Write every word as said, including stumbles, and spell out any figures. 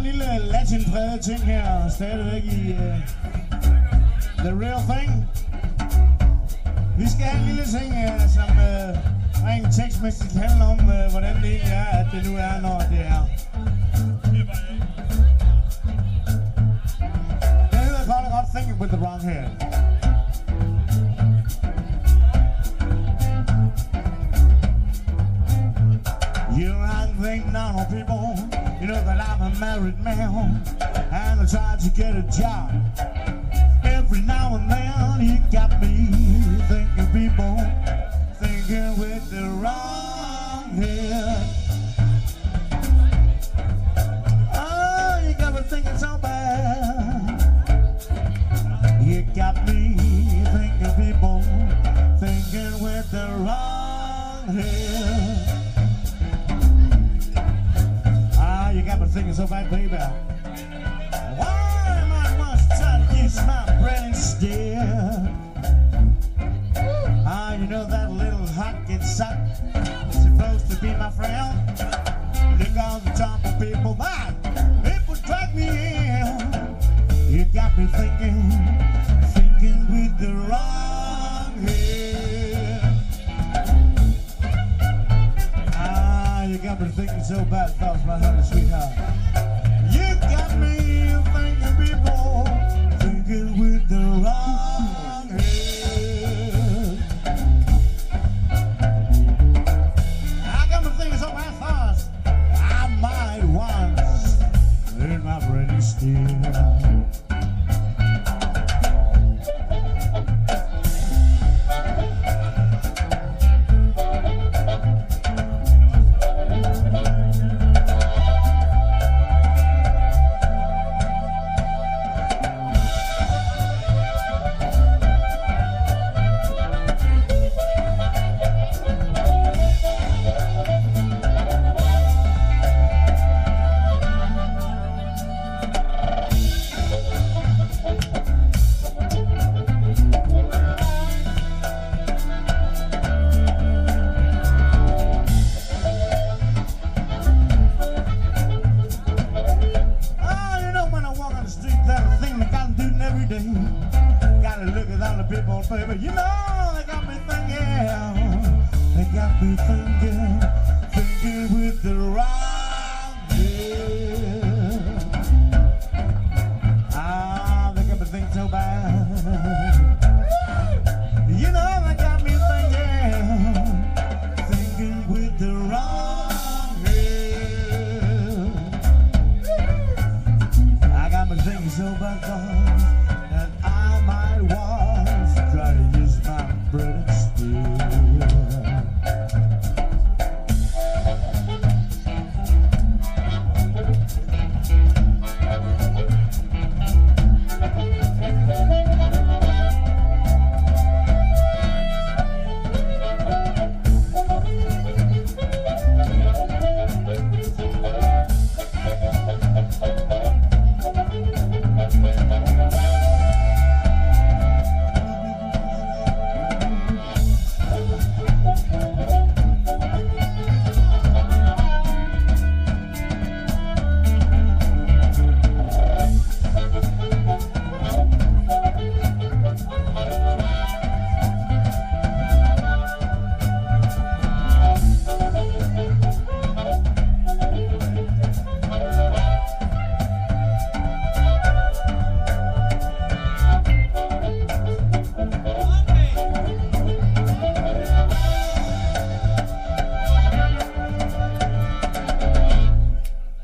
lille latin-præget ting her, stadigvæk i uh, The Real Thing. Vi skal have en lille ting, uh, som uh, rent tekstmæssigt handler om, uh, hvordan det egentlig er, at det nu er, når det er. Det hedder kort og godt Thinking with the Wrong Head. You and think normal people, you know that I'm a married man, and I try to get a job. Every now and then you got me thinking people, thinking with the wrong head. Oh, you got me thinking so bad. You got me thinking people, thinking with the wrong head. You got me thinking so bad, baby. Why am I must try to use my brain instead? Ah, you know that little hockey sock supposed to be my friend. Look on the top of people, that it would drag me in. You got me thinking, thinking with the wrong head. Ah, you got me thinking so bad, thoughts, my honey, sweetheart. You got me thinking, people, thinking with the wrong head. I got me thinking so bad, thoughts, I might once learn my brain instead. Gotta look at all the people, baby. You know, they got me thinking. They got me thinking.